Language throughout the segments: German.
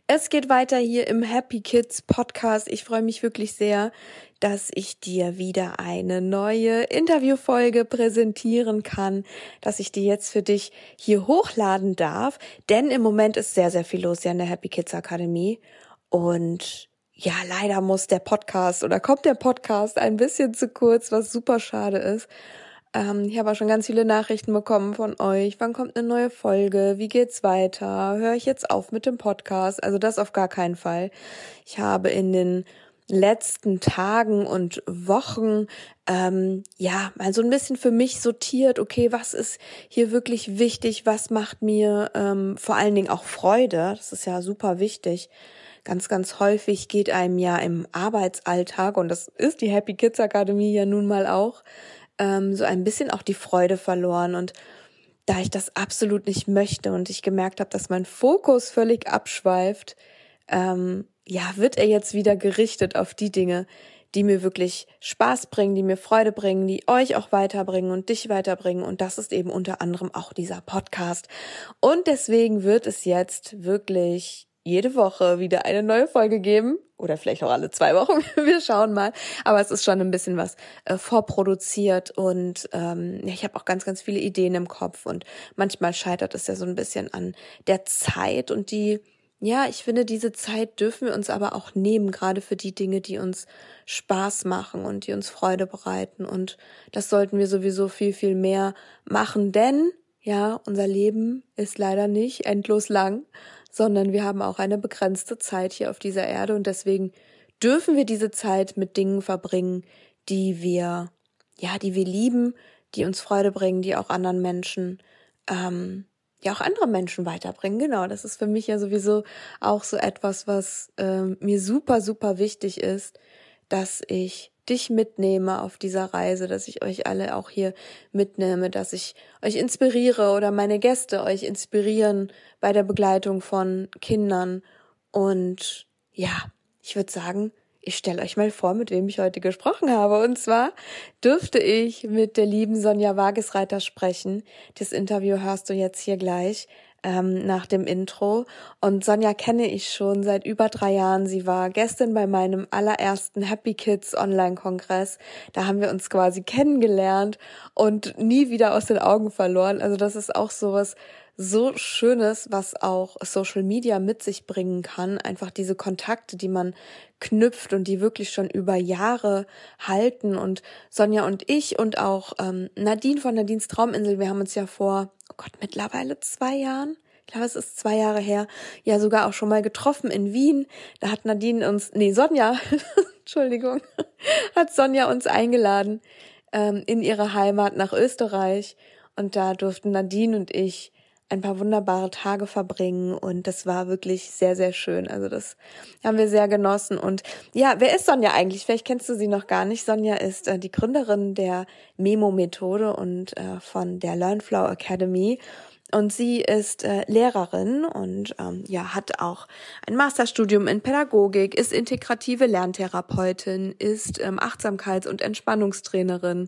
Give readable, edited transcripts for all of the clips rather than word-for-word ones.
Es geht weiter hier im Happy Kids Podcast. Ich freue mich wirklich sehr, dass ich dir wieder eine neue Interviewfolge präsentieren kann, dass ich die jetzt für dich hier hochladen darf, denn im Moment ist sehr, sehr viel los hier in der Happy Kids Akademie und ja, leider kommt der Podcast ein bisschen zu kurz, was super schade ist. Ich habe auch schon ganz viele Nachrichten bekommen von euch. Wann kommt eine neue Folge? Wie geht's weiter? Höre ich jetzt auf mit dem Podcast? Also das auf gar keinen Fall. Ich habe in den letzten Tagen und Wochen mal so ein bisschen für mich sortiert, okay, was ist hier wirklich wichtig? Was macht mir vor allen Dingen auch Freude? Das ist ja super wichtig. Ganz, ganz häufig geht einem ja im Arbeitsalltag, und das ist die Happy Kids Akademie ja nun mal auch, so ein bisschen auch die Freude verloren. Und da ich das absolut nicht möchte und ich gemerkt habe, dass mein Fokus völlig abschweift, wird er jetzt wieder gerichtet auf die Dinge, die mir wirklich Spaß bringen, die mir Freude bringen, die euch auch weiterbringen und dich weiterbringen. Und das ist eben unter anderem auch dieser Podcast. Und deswegen wird es jetzt wirklich jede Woche wieder eine neue Folge geben oder vielleicht auch alle 2 Wochen, wir schauen mal, aber es ist schon ein bisschen was vorproduziert und ich habe auch ganz, ganz viele Ideen im Kopf und manchmal scheitert es ja so ein bisschen an der Zeit und ich finde, diese Zeit dürfen wir uns aber auch nehmen, gerade für die Dinge, die uns Spaß machen und die uns Freude bereiten und das sollten wir sowieso viel, viel mehr machen, denn ja, unser Leben ist leider nicht endlos lang, sondern wir haben auch eine begrenzte Zeit hier auf dieser Erde und deswegen dürfen wir diese Zeit mit Dingen verbringen, die wir lieben, die uns Freude bringen, die auch anderen Menschen, auch andere Menschen weiterbringen. Genau, das ist für mich ja sowieso auch so etwas, was mir super, super wichtig ist, dass ich dich mitnehme auf dieser Reise, dass ich euch alle auch hier mitnehme, dass ich euch inspiriere oder meine Gäste euch inspirieren bei der Begleitung von Kindern. Und ja, ich würde sagen, ich stelle euch mal vor, mit wem ich heute gesprochen habe. Und zwar dürfte ich mit der lieben Sonja Wagesreiter sprechen. Das Interview hörst du jetzt hier gleich nach dem Intro. Und Sonja kenne ich schon seit über 3 Jahren. Sie war Gästin bei meinem allerersten Happy Kids Online-Kongress. Da haben wir uns quasi kennengelernt und nie wieder aus den Augen verloren. Also das ist auch sowas so Schönes, was auch Social Media mit sich bringen kann. Einfach diese Kontakte, die man knüpft und die wirklich schon über Jahre halten. Und Sonja und ich und auch Nadine von Nadines Trauminsel, wir haben uns ja vor, mittlerweile 2 Jahren, ich glaube, es ist 2 Jahre her, ja sogar auch schon mal getroffen in Wien. Da hat Sonja, Entschuldigung, hat Sonja uns eingeladen in ihre Heimat nach Österreich. Und da durften Nadine und ich ein paar wunderbare Tage verbringen und das war wirklich sehr, sehr schön. Also das haben wir sehr genossen. Und ja, wer ist Sonja eigentlich? Vielleicht kennst du sie noch gar nicht. Sonja ist die Gründerin der Memo-Methode und von der Learnflow Academy. Und sie ist Lehrerin und hat auch ein Masterstudium in Pädagogik, ist integrative Lerntherapeutin, ist Achtsamkeits- und Entspannungstrainerin,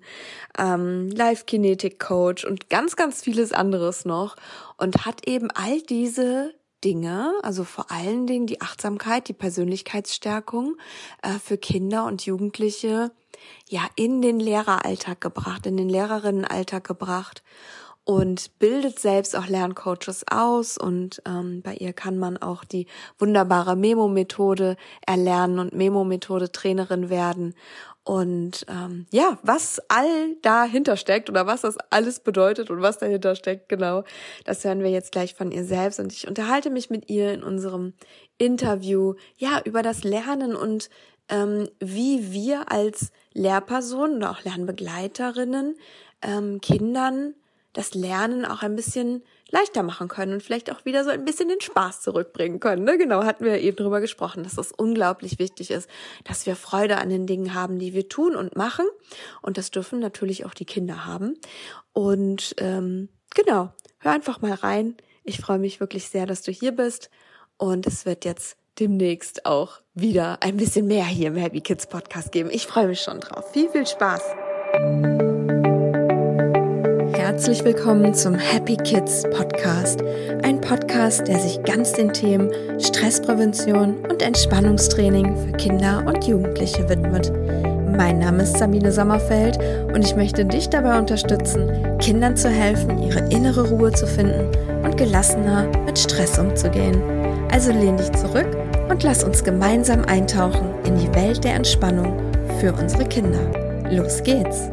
Live-Kinetik-Coach und ganz, ganz vieles anderes noch und hat eben all diese Dinge, also vor allen Dingen die Achtsamkeit, die Persönlichkeitsstärkung für Kinder und Jugendliche in den Lehreralltag gebracht, in den Lehrerinnenalltag gebracht. Und bildet selbst auch Lerncoaches aus und bei ihr kann man auch die wunderbare Memo-Methode erlernen und Memo-Methode-Trainerin werden. Und was all dahinter steckt oder was das alles bedeutet und was dahinter steckt, genau, das hören wir jetzt gleich von ihr selbst. Und ich unterhalte mich mit ihr in unserem Interview über das Lernen und wie wir als Lehrpersonen oder auch Lernbegleiterinnen Kindern das Lernen auch ein bisschen leichter machen können und vielleicht auch wieder so ein bisschen den Spaß zurückbringen können. Ne? Genau, hatten wir eben drüber gesprochen, dass es unglaublich wichtig ist, dass wir Freude an den Dingen haben, die wir tun und machen. Und das dürfen natürlich auch die Kinder haben. Und hör einfach mal rein. Ich freue mich wirklich sehr, dass du hier bist. Und es wird jetzt demnächst auch wieder ein bisschen mehr hier im Happy Kids Podcast geben. Ich freue mich schon drauf. Viel, viel Spaß. Herzlich willkommen zum Happy Kids Podcast. Ein Podcast, der sich ganz den Themen Stressprävention und Entspannungstraining für Kinder und Jugendliche widmet. Mein Name ist Sabine Sommerfeld und ich möchte dich dabei unterstützen, Kindern zu helfen, ihre innere Ruhe zu finden und gelassener mit Stress umzugehen. Also lehn dich zurück und lass uns gemeinsam eintauchen in die Welt der Entspannung für unsere Kinder. Los geht's!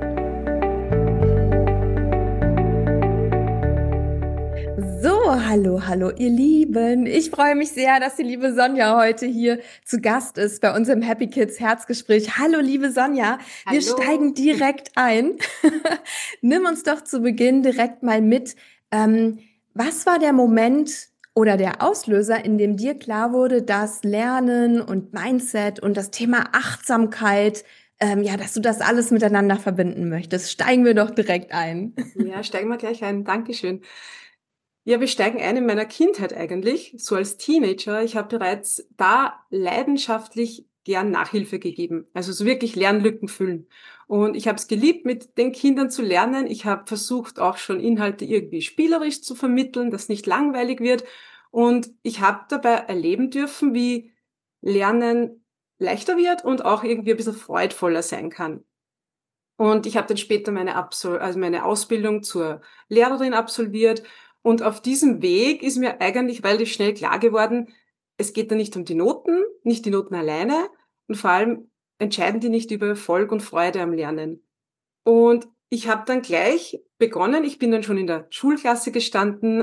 Hallo, ihr Lieben. Ich freue mich sehr, dass die liebe Sonja heute hier zu Gast ist bei unserem Happy Kids Herzgespräch. Hallo, liebe Sonja. Wir steigen direkt ein. Nimm uns doch zu Beginn direkt mal mit. Was war der Moment oder der Auslöser, in dem dir klar wurde, dass Lernen und Mindset und das Thema Achtsamkeit, dass du das alles miteinander verbinden möchtest? Steigen wir doch direkt ein. Ja, steigen wir gleich ein. Dankeschön. Ja, wir steigen ein in meiner Kindheit eigentlich, so als Teenager. Ich habe bereits da leidenschaftlich gern Nachhilfe gegeben, also so wirklich Lernlücken füllen. Und ich habe es geliebt, mit den Kindern zu lernen. Ich habe versucht, auch schon Inhalte irgendwie spielerisch zu vermitteln, dass nicht langweilig wird. Und ich habe dabei erleben dürfen, wie Lernen leichter wird und auch irgendwie ein bisschen freudvoller sein kann. Und ich habe dann später meine Ausbildung zur Lehrerin absolviert. Und auf diesem Weg ist mir eigentlich relativ schnell klar geworden, es geht da nicht um die Noten, nicht die Noten alleine. Und vor allem entscheiden die nicht über Erfolg und Freude am Lernen. Und ich habe dann gleich begonnen, ich bin dann schon in der Schulklasse gestanden,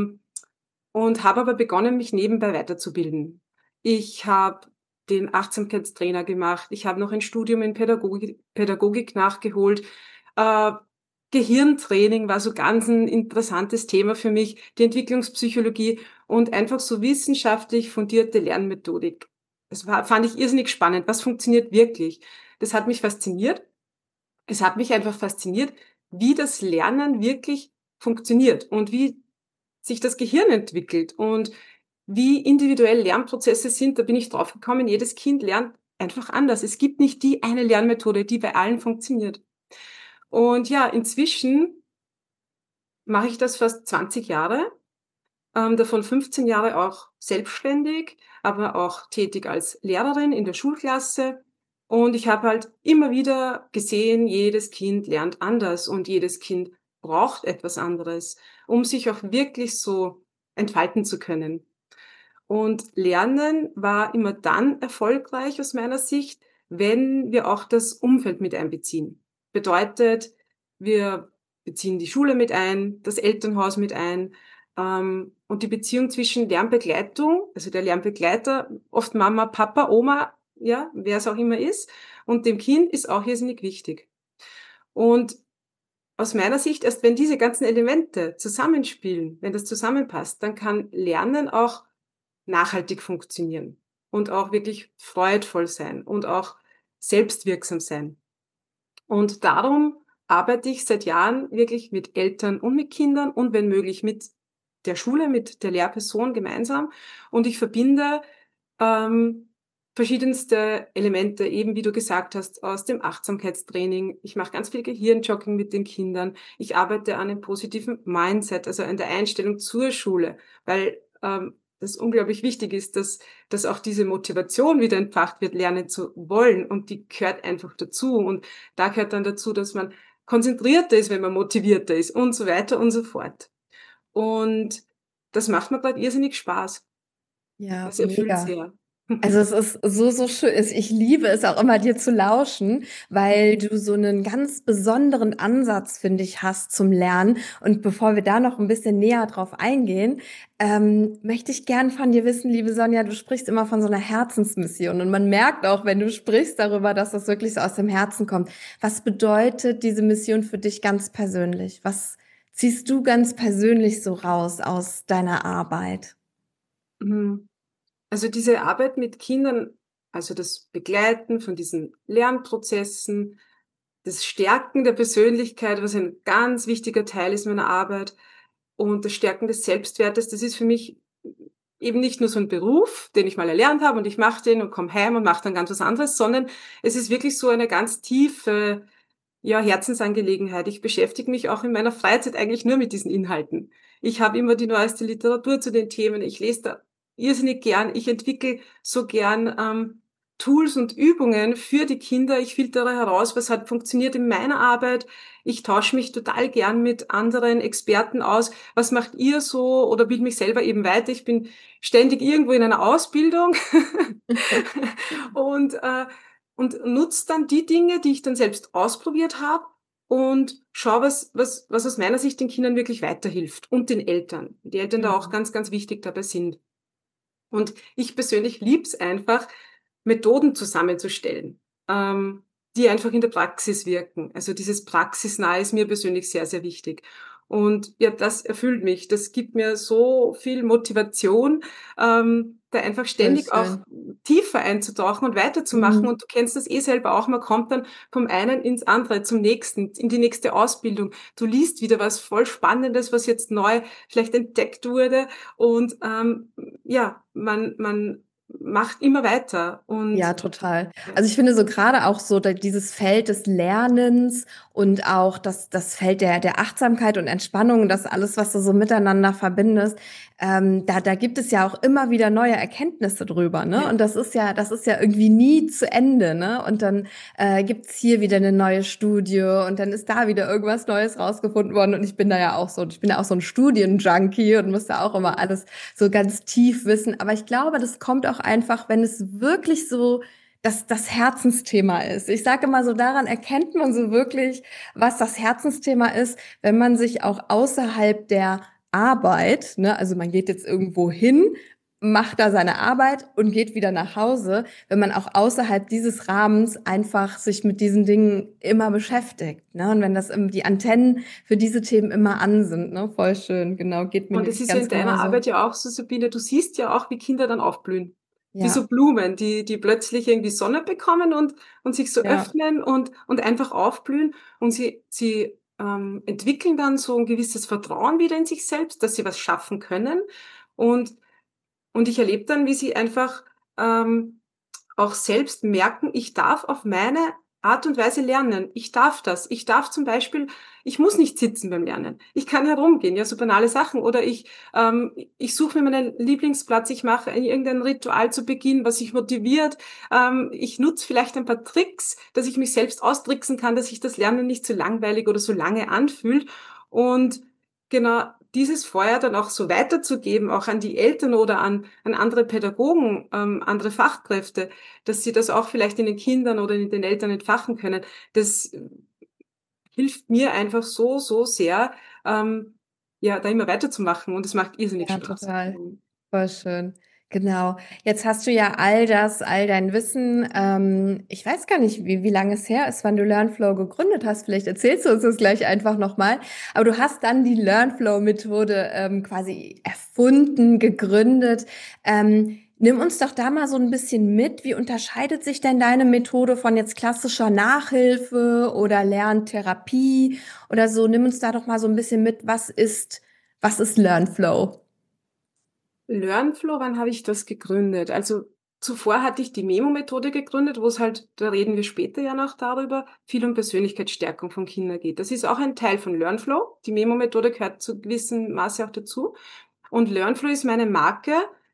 und habe aber begonnen, mich nebenbei weiterzubilden. Ich habe den Achtsamkeitstrainer gemacht. Ich habe noch ein Studium in Pädagogik nachgeholt. Äh, Gehirntraining war so ganz ein interessantes Thema für mich, die Entwicklungspsychologie und einfach so wissenschaftlich fundierte Lernmethodik. Fand ich irrsinnig spannend. Was funktioniert wirklich? Das hat mich fasziniert. Es hat mich einfach fasziniert, wie das Lernen wirklich funktioniert und wie sich das Gehirn entwickelt und wie individuell Lernprozesse sind. Da bin ich drauf gekommen, jedes Kind lernt einfach anders. Es gibt nicht die eine Lernmethode, die bei allen funktioniert. Und ja, inzwischen mache ich das fast 20 Jahre, davon 15 Jahre auch selbstständig, aber auch tätig als Lehrerin in der Schulklasse. Und ich habe halt immer wieder gesehen, jedes Kind lernt anders und jedes Kind braucht etwas anderes, um sich auch wirklich so entfalten zu können. Und Lernen war immer dann erfolgreich aus meiner Sicht, wenn wir auch das Umfeld mit einbeziehen. Bedeutet, wir beziehen die Schule mit ein, das Elternhaus mit ein, und die Beziehung zwischen Lernbegleitung, also der Lernbegleiter, oft Mama, Papa, Oma, ja, wer es auch immer ist, und dem Kind ist auch irrsinnig wichtig. Und aus meiner Sicht, erst wenn diese ganzen Elemente zusammenspielen, wenn das zusammenpasst, dann kann Lernen auch nachhaltig funktionieren und auch wirklich freudvoll sein und auch selbstwirksam sein. Und darum arbeite ich seit Jahren wirklich mit Eltern und mit Kindern und wenn möglich mit der Schule, mit der Lehrperson gemeinsam. Und ich verbinde ähm, verschiedenste Elemente, eben wie du gesagt hast, aus dem Achtsamkeitstraining. Ich mache ganz viel Gehirnjogging mit den Kindern. Ich arbeite an einem positiven Mindset, also an der Einstellung zur Schule, weil das unglaublich wichtig ist, dass auch diese Motivation wieder entfacht wird, lernen zu wollen. Und die gehört einfach dazu. Und da gehört dann dazu, dass man konzentrierter ist, wenn man motivierter ist und so weiter und so fort. Und das macht mir gerade irrsinnig Spaß. Ja, Das erfüllt mega. sehr. Also es ist so schön. Ich liebe es auch immer, dir zu lauschen, weil du so einen ganz besonderen Ansatz, finde ich, hast zum Lernen. Und bevor wir da noch ein bisschen näher drauf eingehen, möchte ich gern von dir wissen, liebe Sonja, du sprichst immer von so einer Herzensmission. Und man merkt auch, wenn du sprichst darüber, dass das wirklich so aus dem Herzen kommt. Was bedeutet diese Mission für dich ganz persönlich? Was ziehst du ganz persönlich so raus aus deiner Arbeit? Mhm. Also diese Arbeit mit Kindern, also das Begleiten von diesen Lernprozessen, das Stärken der Persönlichkeit, was ein ganz wichtiger Teil ist meiner Arbeit, und das Stärken des Selbstwertes, das ist für mich eben nicht nur so ein Beruf, den ich mal erlernt habe und ich mache den und komme heim und mache dann ganz was anderes, sondern es ist wirklich so eine ganz tiefe ja, Herzensangelegenheit. Ich beschäftige mich auch in meiner Freizeit eigentlich nur mit diesen Inhalten. Ich habe immer die neueste Literatur zu den Themen. Ich lese da irrsinnig gern. Ich entwickle so gern Tools und Übungen für die Kinder. Ich filtere heraus, was hat funktioniert in meiner Arbeit. Ich tausche mich total gern mit anderen Experten aus. Was macht ihr so? Oder bilde mich selber eben weiter. Ich bin ständig irgendwo in einer Ausbildung und, äh, und nutze dann die Dinge, die ich dann selbst ausprobiert habe und schau, was aus meiner Sicht den Kindern wirklich weiterhilft und den Eltern. Die Eltern da auch Mhm. ganz, ganz wichtig dabei sind. Und ich persönlich lieb's einfach, Methoden zusammenzustellen, die einfach in der Praxis wirken. Also dieses Praxisnahe ist mir persönlich sehr, sehr wichtig. Und ja, das erfüllt mich. Das gibt mir so viel Motivation, da einfach Voll ständig auch schön. tiefer einzutauchen und weiterzumachen. Mhm. Und du kennst das eh selber auch. Man kommt dann vom einen ins andere, zum nächsten, in die nächste Ausbildung. Du liest wieder was voll Spannendes, was jetzt neu vielleicht entdeckt wurde. Und ja, man macht immer weiter. Und Ja, total. ja. Also ich finde so gerade auch so dieses Feld des Lernens und auch das Feld der Achtsamkeit und Entspannung, das alles, was du so miteinander verbindest, da gibt es ja auch immer wieder neue Erkenntnisse drüber, ne? Ja. Und das ist ja irgendwie nie zu Ende, ne? Und dann gibt's hier wieder eine neue Studie und dann ist da wieder irgendwas Neues rausgefunden worden. Und ich bin ja auch so ein Studienjunkie und muss da auch immer Mhm. alles so ganz tief wissen. Aber ich glaube, das kommt auch einfach, wenn es wirklich so das Herzensthema ist. Ich sage immer so, daran erkennt man so wirklich, was das Herzensthema ist, wenn man sich auch außerhalb der Arbeit, ne, also man geht jetzt irgendwo hin, macht da seine Arbeit und geht wieder nach Hause, wenn man auch außerhalb dieses Rahmens einfach sich mit diesen Dingen immer beschäftigt, ne? Und wenn die Antennen für diese Themen immer an sind, ne? Voll schön, genau, geht mir Und es nämlich ist ja ganz in deiner genauso. Arbeit ja auch so, Sabine, du siehst ja auch, wie Kinder dann aufblühen. Wie Ja, so Blumen, die plötzlich irgendwie Sonne bekommen und sich so ja, öffnen und einfach aufblühen. Und sie entwickeln dann so ein gewisses Vertrauen wieder in sich selbst, dass sie was schaffen können. Und, und ich erlebe dann, wie sie einfach ähm, auch selbst merken, ich darf auf meine Art und Weise lernen. Ich darf das. Ich darf zum Beispiel, ich muss nicht sitzen beim Lernen. Ich kann herumgehen, ja, so banale Sachen. Oder ich suche mir meinen Lieblingsplatz, ich mache irgendein Ritual zu Beginn, was sich motiviert. Ich nutze vielleicht ein paar Tricks, dass ich mich selbst austricksen kann, dass sich das Lernen nicht so langweilig oder so lange anfühlt. Und genau dieses Feuer dann auch so weiterzugeben, auch an die Eltern oder an andere Pädagogen, andere Fachkräfte, dass sie das auch vielleicht in den Kindern oder in den Eltern entfachen können. Das hilft mir einfach so, so sehr, ja, da immer weiterzumachen und es macht irrsinnig ja, Spaß. total. Voll schön. Genau. Jetzt hast du ja all dein Wissen. Ich weiß gar nicht, wie lange es her ist, wann du LearnFlow gegründet hast. Vielleicht erzählst du uns das gleich einfach nochmal. Aber du hast dann die LearnFlow-Methode quasi erfunden, gegründet. Nimm uns doch da mal so ein bisschen mit. Wie unterscheidet sich denn deine Methode von jetzt klassischer Nachhilfe oder Lerntherapie oder so? Nimm uns da doch mal so ein bisschen mit. Was ist LearnFlow? LearnFlow, wann habe ich das gegründet? Also zuvor hatte ich die Memo-Methode gegründet, wo es halt, da reden wir später ja noch darüber, viel um Persönlichkeitsstärkung von Kindern geht. Das ist auch ein Teil von LearnFlow. Die Memo-Methode gehört zu gewissem Maße auch dazu. Und LearnFlow ist meine Marke,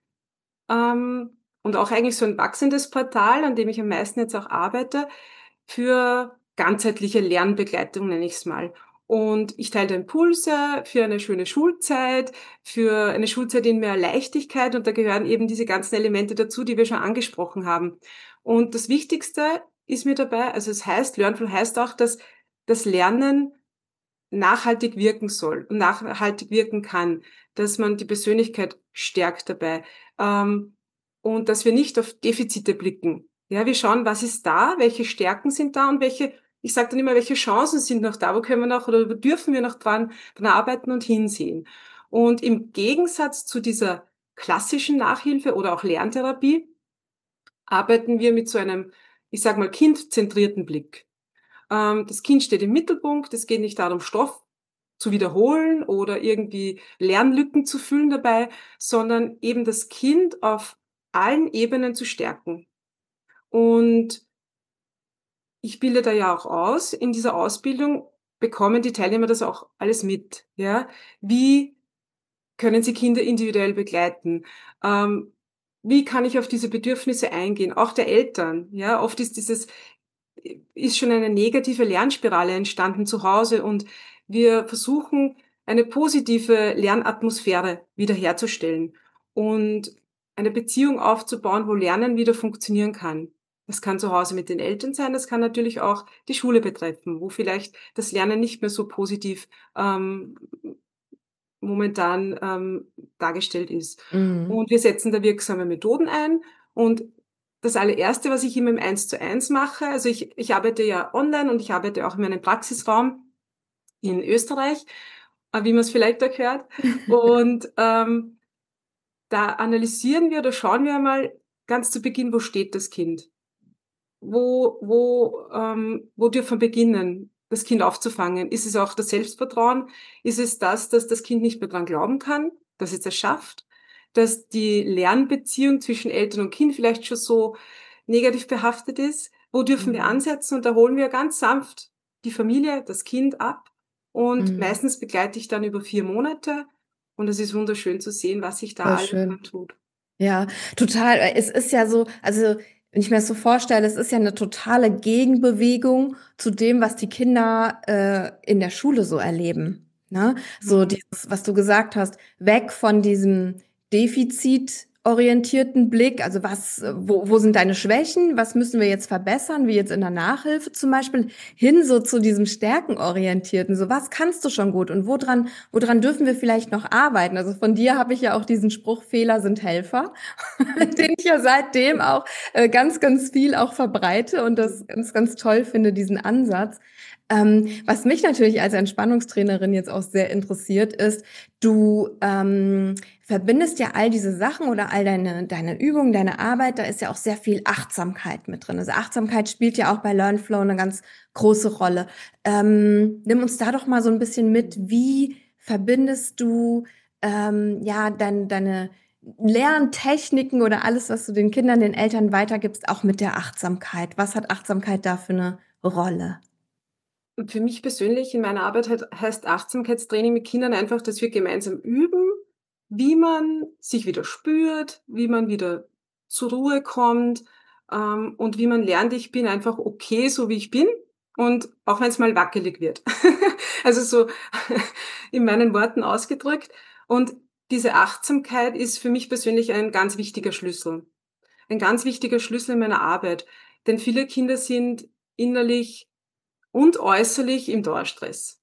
und auch eigentlich so ein wachsendes Portal, an dem ich am meisten jetzt auch arbeite, für ganzheitliche Lernbegleitung, nenne ich es mal. Und ich teile da Impulse für eine schöne Schulzeit, für eine Schulzeit in mehr Leichtigkeit und da gehören eben diese ganzen Elemente dazu, die wir schon angesprochen haben. Und das Wichtigste ist mir dabei, also es heißt, Learnful heißt auch, dass das Lernen nachhaltig wirken soll und nachhaltig wirken kann, dass man die Persönlichkeit stärkt dabei, und dass wir nicht auf Defizite blicken. Ja, wir schauen, was ist da, welche Stärken sind da und welche, ich sage dann immer, welche Chancen sind noch da, wo können wir noch oder wo dürfen wir noch dran arbeiten und hinsehen. Und im Gegensatz zu dieser klassischen Nachhilfe oder auch Lerntherapie arbeiten wir mit so einem, ich sage mal, kindzentrierten Blick. Das Kind steht im Mittelpunkt. Es geht nicht darum, Stoff zu wiederholen oder irgendwie Lernlücken zu füllen dabei, sondern eben das Kind auf allen Ebenen zu stärken. Und ich bilde da ja auch aus. In dieser Ausbildung bekommen die Teilnehmer das auch alles mit. Ja? Wie können sie Kinder individuell begleiten? Wie kann ich auf diese Bedürfnisse eingehen? Auch der Eltern. Ja? Oft ist schon eine negative Lernspirale entstanden zu Hause und wir versuchen, eine positive Lernatmosphäre wiederherzustellen und eine Beziehung aufzubauen, wo Lernen wieder funktionieren kann. Das kann zu Hause mit den Eltern sein, das kann natürlich auch die Schule betreffen, wo vielleicht das Lernen nicht mehr so positiv ähm, momentan dargestellt ist. Mhm. Und wir setzen da wirksame Methoden ein. Und das allererste, was ich immer im 1:1 mache, also ich arbeite ja online und ich arbeite auch in meinem Praxisraum in Österreich, wie man es vielleicht auch hört. Und da analysieren wir oder schauen wir einmal ganz zu Beginn, wo steht das Kind? Wo dürfen wir beginnen, das Kind aufzufangen? Ist es auch das Selbstvertrauen? Ist es das, dass das Kind nicht mehr dran glauben kann, dass es schafft? Dass die Lernbeziehung zwischen Eltern und Kind vielleicht schon so negativ behaftet ist? Wo dürfen wir Mhm. ansetzen? Und da holen wir ganz sanft die Familie, das Kind ab. Und Mhm. meistens begleite ich dann über 4 Monate. Und es ist wunderschön zu sehen, was sich da Voll alles schön. dran tut. Ja, total. Es ist ja so, also wenn ich mir das so vorstelle, es ist ja eine totale Gegenbewegung zu dem, was die Kinder in der Schule so erleben. Ne? So Mhm. dieses, was du gesagt hast, weg von diesem defizitorientierten Blick, also wo sind deine Schwächen, was müssen wir jetzt verbessern, wie jetzt in der Nachhilfe zum Beispiel, hin so zu diesem stärkenorientierten, so was kannst du schon gut und woran dürfen wir vielleicht noch arbeiten? Also von dir habe ich ja auch diesen Spruch, Fehler sind Helfer. Den ich ja seitdem auch ganz, ganz viel auch verbreite und das ganz, ganz toll finde, diesen Ansatz. Was mich natürlich als Entspannungstrainerin jetzt auch sehr interessiert, ist, du verbindest ja all diese Sachen oder all deine Übungen, deine Arbeit, da ist ja auch sehr viel Achtsamkeit mit drin. Also Achtsamkeit spielt ja auch bei LearnFlow eine ganz große Rolle. Nimm uns da doch mal so ein bisschen mit, wie verbindest du ja deine Lerntechniken oder alles, was du den Kindern, den Eltern weitergibst, auch mit der Achtsamkeit. Was hat Achtsamkeit da für eine Rolle? Und für mich persönlich in meiner Arbeit heißt Achtsamkeitstraining mit Kindern einfach, dass wir gemeinsam üben, wie man sich wieder spürt, wie man wieder zur Ruhe kommt, und wie man lernt, ich bin einfach okay, so wie ich bin und auch wenn es mal wackelig wird. Also so in meinen Worten ausgedrückt. Und diese Achtsamkeit ist für mich persönlich ein ganz wichtiger Schlüssel. Ein ganz wichtiger Schlüssel in meiner Arbeit. Denn viele Kinder sind innerlich und äußerlich im Dauerstress.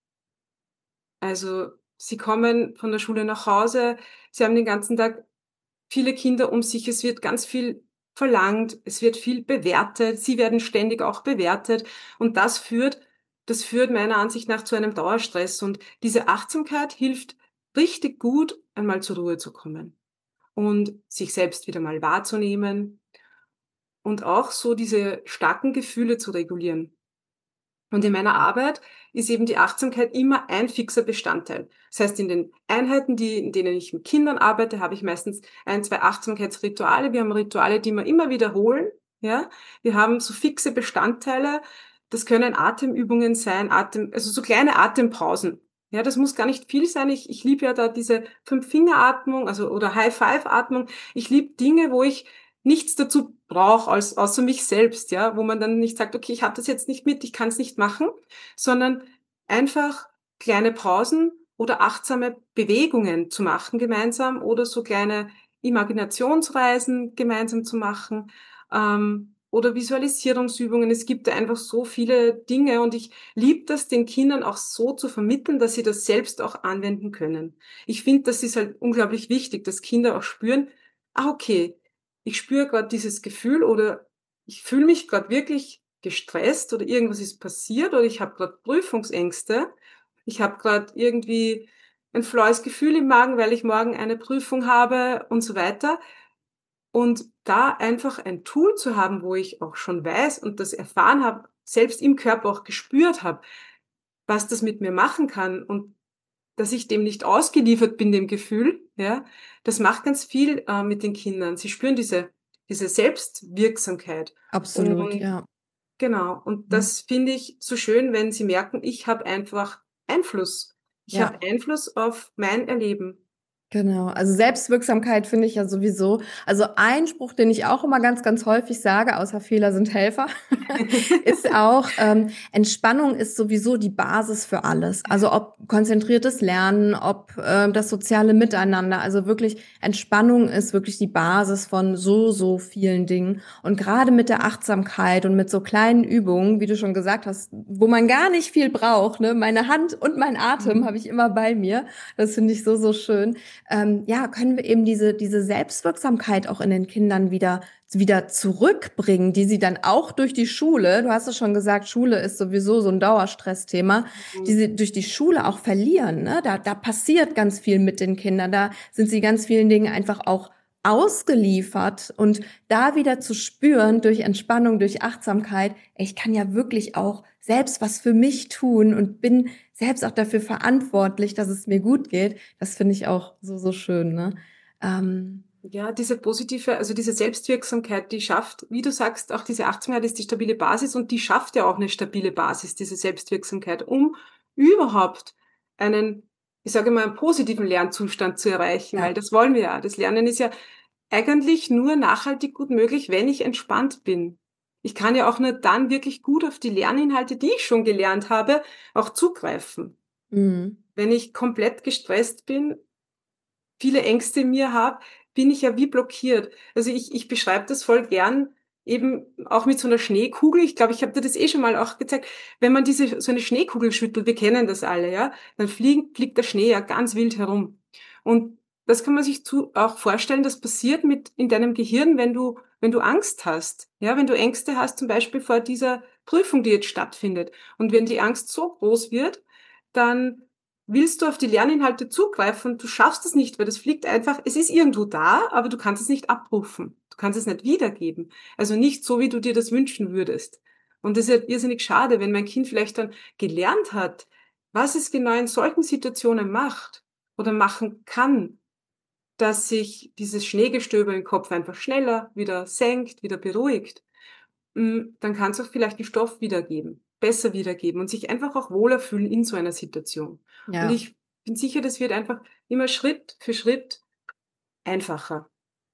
Also, sie kommen von der Schule nach Hause, sie haben den ganzen Tag viele Kinder um sich, es wird ganz viel verlangt, es wird viel bewertet, sie werden ständig auch bewertet und das führt meiner Ansicht nach zu einem Dauerstress und diese Achtsamkeit hilft richtig gut, einmal zur Ruhe zu kommen und sich selbst wieder mal wahrzunehmen und auch so diese starken Gefühle zu regulieren. Und in meiner Arbeit ist eben die Achtsamkeit immer ein fixer Bestandteil. Das heißt, in den Einheiten, in denen ich mit Kindern arbeite, habe ich meistens 2 Achtsamkeitsrituale. Wir haben Rituale, die wir immer wiederholen. Ja, wir haben so fixe Bestandteile. Das können Atemübungen sein, also so kleine Atempausen. Ja, das muss gar nicht viel sein. Ich liebe ja da diese 5-Finger-Atmung, also oder High-Five-Atmung. Ich liebe Dinge, wo ich nichts dazu brauche als außer mich selbst, ja, wo man dann nicht sagt: „Okay, ich habe das jetzt nicht mit, ich kann es nicht machen“, sondern einfach kleine Pausen oder achtsame Bewegungen zu machen gemeinsam oder so kleine Imaginationsreisen gemeinsam zu machen, oder Visualisierungsübungen. Es gibt da einfach so viele Dinge und ich liebe das, den Kindern auch so zu vermitteln, dass sie das selbst auch anwenden können. Ich finde, das ist halt unglaublich wichtig, dass Kinder auch spüren: „Ah, okay, ich spüre gerade dieses Gefühl oder ich fühle mich gerade wirklich gestresst oder irgendwas ist passiert oder ich habe gerade Prüfungsängste. Ich habe gerade irgendwie ein flaues Gefühl im Magen, weil ich morgen eine Prüfung habe und so weiter. Und da einfach ein Tool zu haben, wo ich auch schon weiß und das erfahren habe, selbst im Körper auch gespürt habe, was das mit mir machen kann und dass ich dem nicht ausgeliefert bin, dem Gefühl, ja, das macht ganz viel, mit den Kindern. Sie spüren diese Selbstwirksamkeit. Absolut, Und ja. Genau. Und das finde ich so schön, wenn sie merken, ich habe einfach Einfluss. Ich habe Ja. Einfluss auf mein Erleben. Genau, also Selbstwirksamkeit finde ich ja sowieso. Also ein Spruch, den ich auch immer ganz, ganz häufig sage, außer Fehler sind Helfer, ist auch, Entspannung ist sowieso die Basis für alles. Also ob konzentriertes Lernen, ob das soziale Miteinander. Also wirklich, Entspannung ist wirklich die Basis von so, so vielen Dingen. Und gerade mit der Achtsamkeit und mit so kleinen Übungen, wie du schon gesagt hast, wo man gar nicht viel braucht, ne? Meine Hand und mein Atem habe ich immer bei mir. Das finde ich so, so schön. Ja, können wir eben diese Selbstwirksamkeit auch in den Kindern wieder zurückbringen, die sie dann auch durch die Schule, du hast es schon gesagt, Schule ist sowieso so ein Dauerstressthema, die Mhm. sie durch die Schule auch verlieren, ne? Da passiert ganz viel mit den Kindern, da sind sie ganz vielen Dingen einfach auch ausgeliefert und da wieder zu spüren durch Entspannung, durch Achtsamkeit, ich kann ja wirklich auch selbst was für mich tun und bin selbst auch dafür verantwortlich, dass es mir gut geht. Das finde ich auch so, so schön, ne? Ähm, Ja, diese positive, also diese Selbstwirksamkeit, die schafft, wie du sagst, auch diese Achtsamkeit ist die stabile Basis und die schafft ja auch eine stabile Basis, diese Selbstwirksamkeit, um überhaupt einen, ich sage mal, einen positiven Lernzustand zu erreichen, weil ja. das wollen wir ja. Das Lernen ist ja eigentlich nur nachhaltig gut möglich, wenn ich entspannt bin. Ich kann ja auch nur dann wirklich gut auf die Lerninhalte, die ich schon gelernt habe, auch zugreifen. Mhm. Wenn ich komplett gestresst bin, viele Ängste in mir habe, bin ich ja wie blockiert. Also ich beschreibe das voll gern, eben auch mit so einer Schneekugel. Ich glaube, ich habe dir das eh schon mal auch gezeigt. Wenn man so eine Schneekugel schüttelt, wir kennen das alle, ja, dann fliegt der Schnee ja ganz wild herum. Und das kann man sich auch vorstellen, das passiert in deinem Gehirn, wenn du Angst hast. Ja, wenn du Ängste hast, zum Beispiel vor dieser Prüfung, die jetzt stattfindet. Und wenn die Angst so groß wird, dann willst du auf die Lerninhalte zugreifen und du schaffst es nicht, weil das fliegt einfach, es ist irgendwo da, aber du kannst es nicht abrufen. Du kannst es nicht wiedergeben. Also nicht so, wie du dir das wünschen würdest. Und das ist ja irrsinnig schade, wenn mein Kind vielleicht dann gelernt hat, was es genau in solchen Situationen macht oder machen kann, dass sich dieses Schneegestöber im Kopf einfach schneller wieder senkt, wieder beruhigt. Dann kannst du auch vielleicht den Stoff wiedergeben, besser wiedergeben und sich einfach auch wohler fühlen in so einer Situation. Und Ja. ich bin sicher, das wird einfach immer Schritt für Schritt einfacher.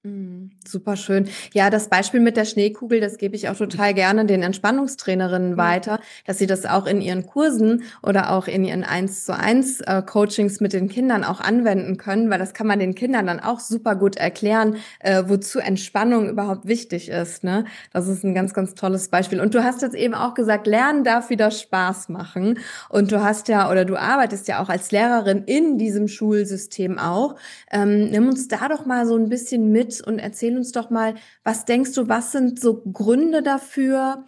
Super schön. Ja, das Beispiel mit der Schneekugel, das gebe ich auch total gerne den Entspannungstrainerinnen Mhm. weiter, dass sie das auch in ihren Kursen oder auch in ihren 1:1 Coachings mit den Kindern auch anwenden können, weil das kann man den Kindern dann auch super gut erklären, wozu Entspannung überhaupt wichtig ist, ne? Das ist ein ganz, ganz tolles Beispiel. Und du hast jetzt eben auch gesagt, Lernen darf wieder Spaß machen. Und du hast ja oder du arbeitest ja auch als Lehrerin in diesem Schulsystem auch. Nimm uns da doch mal so ein bisschen mit und erzähl uns doch mal, was denkst du, was sind so Gründe dafür,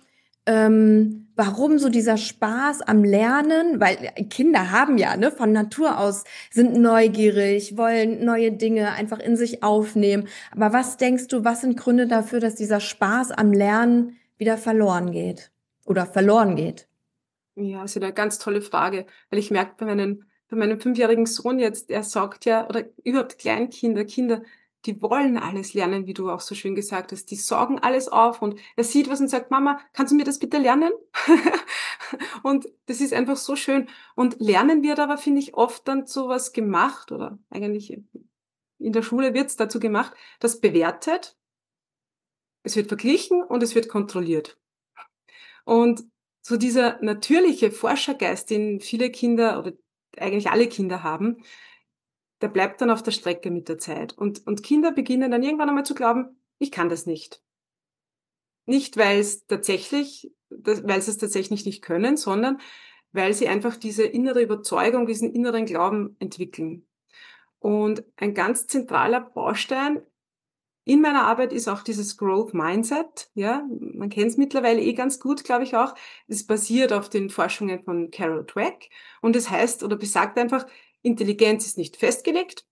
warum so dieser Spaß am Lernen, weil Kinder haben ja, ne, von Natur aus, sind neugierig, wollen neue Dinge einfach in sich aufnehmen. Aber was denkst du, was sind Gründe dafür, dass dieser Spaß am Lernen wieder verloren geht oder verloren geht? Ja, das ist eine ganz tolle Frage, weil ich merke bei meinem fünfjährigen Sohn jetzt, er sagt ja, oder überhaupt Kleinkinder, Kinder, die wollen alles lernen, wie du auch so schön gesagt hast. Die saugen alles auf und er sieht was und sagt, Mama, kannst du mir das bitte lernen? Und das ist einfach so schön. Und Lernen wird aber, finde ich, oft dann zu was gemacht oder eigentlich in der Schule wird es dazu gemacht, das bewertet, es wird verglichen und es wird kontrolliert. Und so dieser natürliche Forschergeist, den viele Kinder oder eigentlich alle Kinder haben, der bleibt dann auf der Strecke mit der Zeit. Und Kinder beginnen dann irgendwann einmal zu glauben, ich kann das nicht. Nicht, weil sie es tatsächlich nicht können, sondern weil sie einfach diese innere Überzeugung, diesen inneren Glauben entwickeln. Und ein ganz zentraler Baustein in meiner Arbeit ist auch dieses Growth Mindset. Ja, man kennt es mittlerweile eh ganz gut, glaube ich auch. Es basiert auf den Forschungen von Carol Dweck und es heißt oder besagt einfach, Intelligenz ist nicht festgelegt,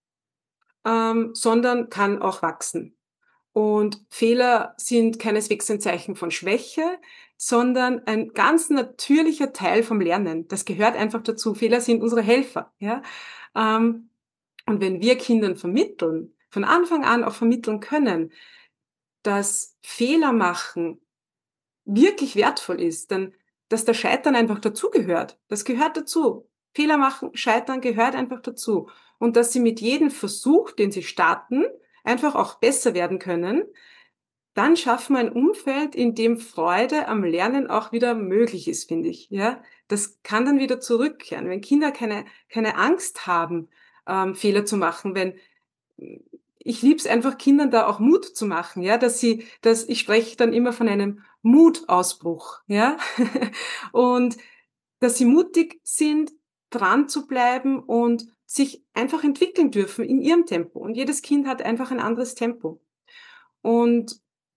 sondern kann auch wachsen. Und Fehler sind keineswegs ein Zeichen von Schwäche, sondern ein ganz natürlicher Teil vom Lernen. Das gehört einfach dazu. Fehler sind unsere Helfer. Ja? Ähm, und wenn wir Kindern vermitteln, von Anfang an auch vermitteln können, dass Fehler machen wirklich wertvoll ist, denn dass der Scheitern einfach dazugehört. Das gehört dazu. Fehler machen, Scheitern gehört einfach dazu. Und dass sie mit jedem Versuch, den sie starten, einfach auch besser werden können, dann schaffen wir ein Umfeld, in dem Freude am Lernen auch wieder möglich ist, finde ich. Ja, das kann dann wieder zurückkehren, wenn Kinder keine Angst haben, Fehler zu machen, wenn ich liebe es einfach, Kindern da auch Mut zu machen, ja, ich spreche dann immer von einem Mutausbruch, ja, und dass sie mutig sind, dran zu bleiben und sich einfach entwickeln dürfen in ihrem Tempo. Und jedes Kind hat einfach ein anderes Tempo. Und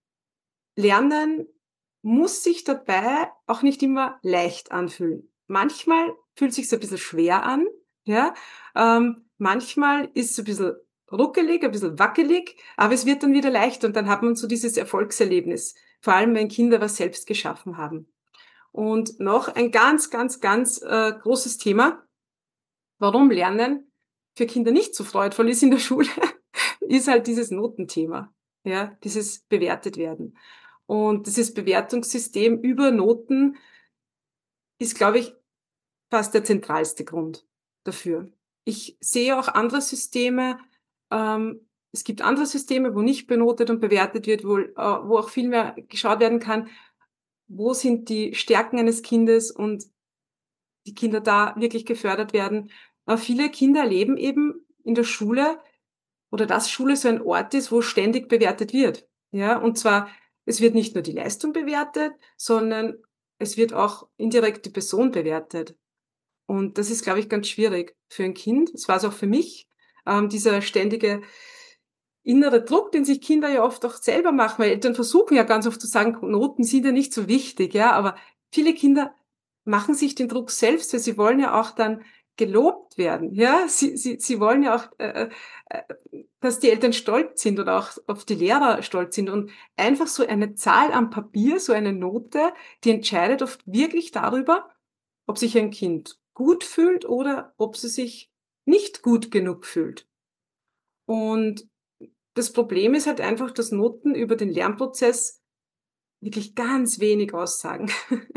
Lernen muss sich dabei auch nicht immer leicht anfühlen. Manchmal fühlt sich's ein bisschen schwer an, ja. Manchmal ist es ein bisschen ruckelig, ein bisschen wackelig, aber es wird dann wieder leicht und dann hat man so dieses Erfolgserlebnis. Vor allem, wenn Kinder was selbst geschaffen haben. Und noch ein ganz, ganz, ganz großes Thema, warum Lernen für Kinder nicht so freudvoll ist in der Schule, ist halt dieses Notenthema, ja, dieses bewertet werden. Und dieses Bewertungssystem über Noten ist, glaube ich, fast der zentralste Grund dafür. Ich sehe auch andere Systeme, es gibt andere Systeme, wo nicht benotet und bewertet wird, wo auch viel mehr geschaut werden kann, wo sind die Stärken eines Kindes und die Kinder da wirklich gefördert werden. Aber viele Kinder erleben eben in der Schule oder dass Schule so ein Ort ist, wo ständig bewertet wird. Ja, und zwar, es wird nicht nur die Leistung bewertet, sondern es wird auch indirekt die Person bewertet. Und das ist, glaube ich, ganz schwierig für ein Kind. Das war es auch für mich, dieser ständige innere Druck, den sich Kinder ja oft auch selber machen, weil Eltern versuchen ja ganz oft zu sagen, Noten sind ja nicht so wichtig, ja, aber viele Kinder machen sich den Druck selbst, weil sie wollen ja auch dann gelobt werden, ja, sie wollen ja auch, dass die Eltern stolz sind oder auch auf die Lehrer stolz sind und einfach so eine Zahl am Papier, so eine Note, die entscheidet oft wirklich darüber, ob sich ein Kind gut fühlt oder ob sie sich nicht gut genug fühlt. Und das Problem ist halt einfach, dass Noten über den Lernprozess wirklich ganz wenig aussagen.